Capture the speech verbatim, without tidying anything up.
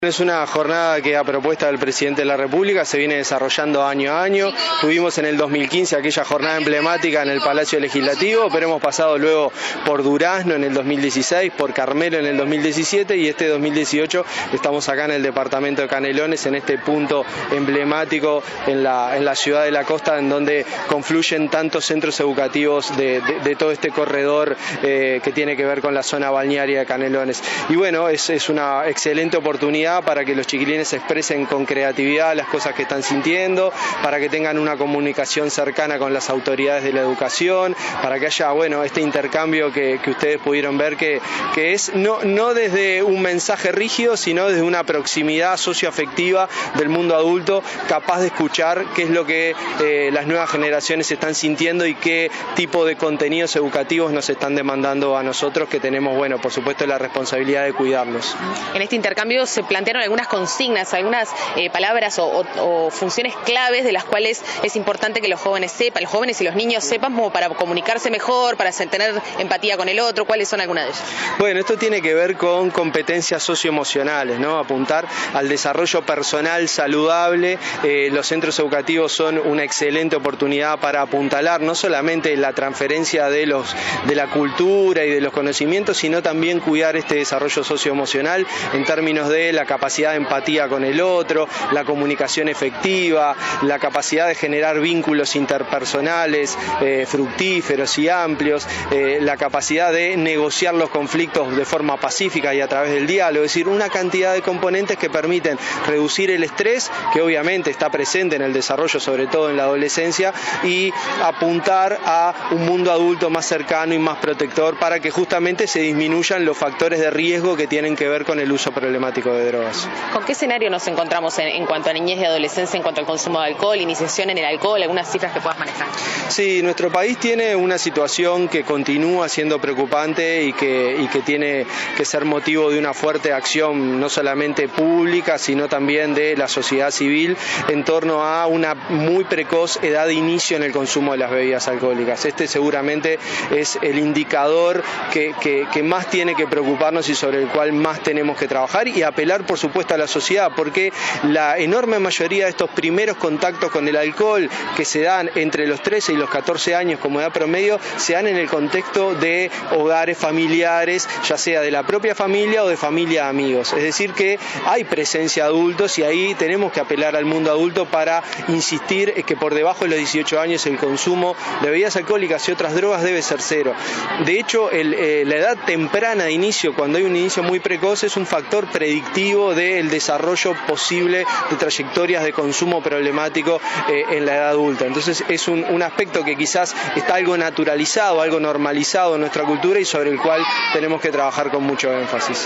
Es una jornada que a propuesta del Presidente de la República se viene desarrollando año a año. Tuvimos en el dos mil quince aquella jornada emblemática en el Palacio Legislativo, pero hemos pasado luego por Durazno en el dos mil dieciséis, por Carmelo en el dos mil diecisiete y este dos mil dieciocho estamos acá en el departamento de Canelones, en este punto emblemático en la, en la ciudad de la costa, en donde confluyen tantos centros educativos de, de, de todo este corredor eh, que tiene que ver con la zona balnearia de Canelones. Y bueno, es, es una excelente oportunidad para que los chiquilines expresen con creatividad las cosas que están sintiendo, para que tengan una comunicación cercana con las autoridades de la educación, para que haya, bueno, este intercambio que, que ustedes pudieron ver que, que es no, no desde un mensaje rígido, sino desde una proximidad socioafectiva del mundo adulto, capaz de escuchar qué es lo que eh, las nuevas generaciones están sintiendo y qué tipo de contenidos educativos nos están demandando a nosotros, que tenemos, bueno, por supuesto, la responsabilidad de cuidarlos. En este intercambio se plantearon algunas consignas, algunas eh, palabras o, o, o funciones claves de las cuales es importante que los jóvenes sepan, los jóvenes y los niños sepan, como para comunicarse mejor, para tener empatía con el otro. ¿Cuáles son algunas de ellas? Bueno, esto tiene que ver con competencias socioemocionales, ¿no? Apuntar al desarrollo personal saludable. Eh, los centros educativos son una excelente oportunidad para apuntalar no solamente la transferencia de los de la cultura y de los conocimientos, sino también cuidar este desarrollo socioemocional en términos de la capacidad de empatía con el otro, la comunicación efectiva, la capacidad de generar vínculos interpersonales eh, fructíferos y amplios, eh, la capacidad de negociar los conflictos de forma pacífica y a través del diálogo, es decir, una cantidad de componentes que permiten reducir el estrés, que obviamente está presente en el desarrollo, sobre todo en la adolescencia, y apuntar a un mundo adulto más cercano y más protector para que justamente se disminuyan los factores de riesgo que tienen que ver con el uso problemático de drogas. ¿Con qué escenario nos encontramos en, en cuanto a niñez y adolescencia, en cuanto al consumo de alcohol, iniciación en el alcohol, algunas cifras que puedas manejar? Sí, nuestro país tiene una situación que continúa siendo preocupante y que, y que tiene que ser motivo de una fuerte acción, no solamente pública, sino también de la sociedad civil, en torno a una muy precoz edad de inicio en el consumo de las bebidas alcohólicas. Este seguramente es el indicador que, que, que más tiene que preocuparnos y sobre el cual más tenemos que trabajar y apelar, por supuesto, a la sociedad, porque la enorme mayoría de estos primeros contactos con el alcohol que se dan entre los trece y los catorce años como edad promedio, se dan en el contexto de hogares familiares, ya sea de la propia familia o de familia de amigos. Es decir, que hay presencia de adultos y ahí tenemos que apelar al mundo adulto para insistir que por debajo de los dieciocho años el consumo de bebidas alcohólicas y otras drogas debe ser cero. De hecho, el, eh, la edad temprana de inicio, cuando hay un inicio muy precoz, es un factor predictivo del desarrollo posible de trayectorias de consumo problemático eh, en la edad adulta. Entonces es un, un aspecto que quizás está algo naturalizado, algo normalizado en nuestra cultura y sobre el cual tenemos que trabajar con mucho énfasis.